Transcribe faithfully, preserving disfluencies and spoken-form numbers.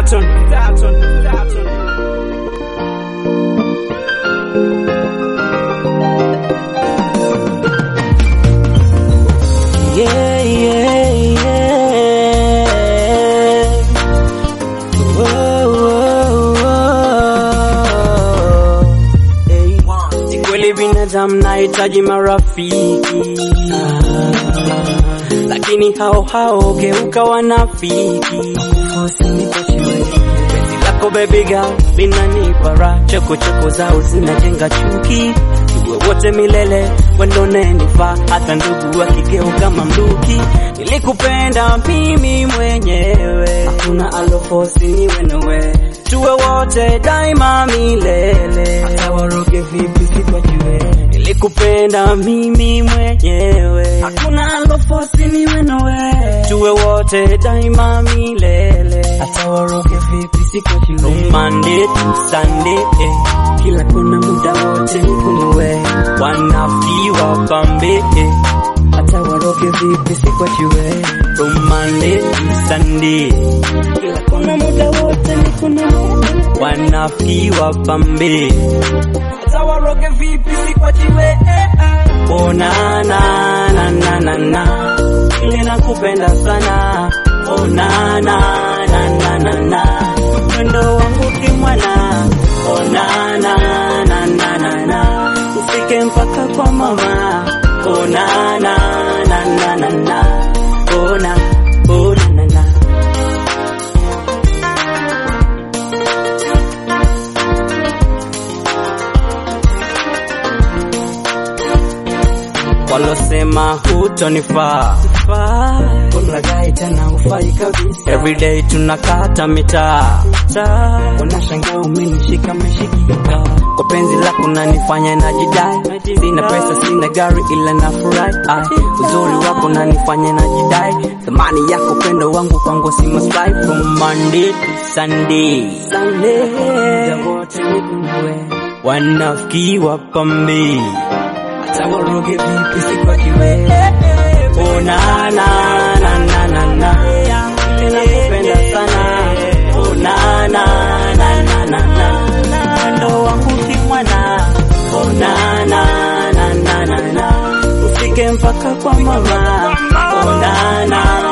Saturn, Saturn, Saturn. Yeah, yeah, yeah. Whoa, whoa, whoa. Hey. Ni kweli binadamu nahitaji marafiki, lakini hao hao geuka wanafiki. Penzi lako baby girl linanipa raha, choko choko zao zinajenga chuki. Tuwe wote milele wendo nenifaa, hata ndugu wakigeuka mamluki. Nilikupenda mimi mwenyewe, hakuna alofosi niwe nawe. Tuwe wote daima milele, hata waroge vipi sipajue. Nilikupenda mimi mwenyewe, hakuna alofosi niwe nawe. Tuwe wote daima milele, hata waroge vipi sipajue. From Monday to Sunday, eh, kila kuna muda wote niko nawe. Wanafiki wapambe, eh, hata waroge vipi sipajue. From Monday to Sunday, kila kuna muda wote niko nawe. Wanafiki wapambe, hata waroge vipi sipajue. Oh na na na na na na, ile nakupenda sana. Oh na na na na na na, mwendo wangu kimwana. Oh na na na na na na, ufike mpaka kwa mama. Oh na na na na na na, oh na oh na na na. Walosema hutonifaa, unalagai tena ufai kabisa. Everyday tunakata mitaa, unashangaa umenishika meshikika. Kwa penzi lako nanifanya najidai, sina pesa sina gari ila nafurahi. Uzuri wako nanifanya najidai, thamani yako pendo wangu kwangu si maslahi. From Monday to Sunday, Sunday wote niko nawe. Wanafiki wapambe, hata waroge vipi sipajue. Oh na na na na na na, ninakupenda sana. Oh na na na na na na, mwendo wangu si mwana. Oh na na na na na na, ufike mpaka kwa mama. Oh na na